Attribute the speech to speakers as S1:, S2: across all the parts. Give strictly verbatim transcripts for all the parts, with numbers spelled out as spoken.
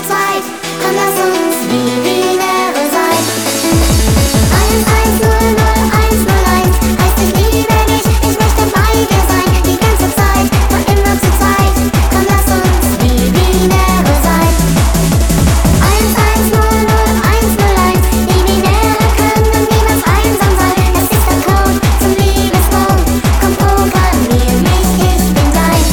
S1: zweit. Komm, lass uns wie Binäre sein. Eins eins null null eins null eins heißt ich liebe dich, ich möchte bei dir sein, die ganze Zeit, für immer zu zweit. Komm, lass uns wie Binäre sein. Eins eins null null eins null eins, die Binäre können niemals einsam sein. Das ist der Code zum Liebesmode. Komm, programmier mich, ich bin dein.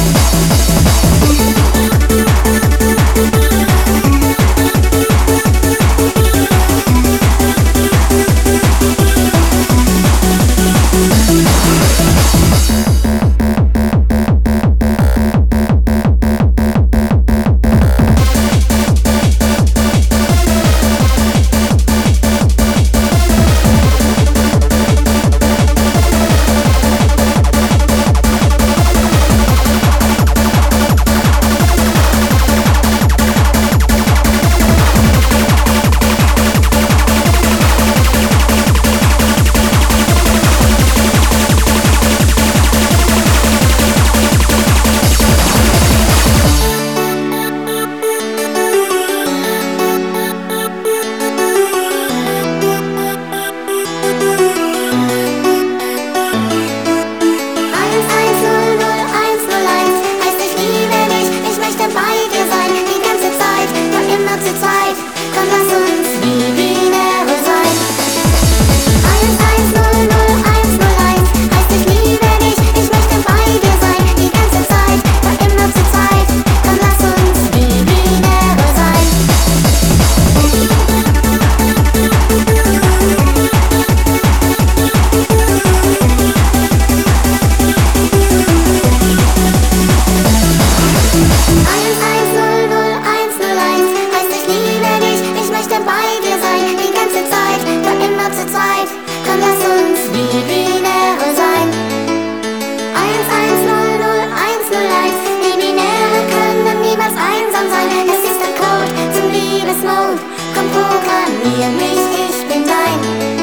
S1: Eins eins null null eins null eins heißt ich liebe dich, ich möchte bei dir sein, die ganze Zeit, für immer zu zweit. Komm, lass uns wie Binäre sein. Eins eins null null eins null eins heißt ich liebe dich, ich möchte bei dir sein, die ganze Zeit, für immer zu zweit. Komm, lass uns wie Binäre sein. Eins eins null null eins null eins heißt ich liebe dich, ich möchte bei dir sein, die ganze Zeit, für immer zu zweit. Komm, lass uns wie Binäre sein. Eins eins null null eins null eins, die Binäre können niemals einsam sein. Es ist der Code zum Liebesmode. Komm, programmier mich, ich bin dein.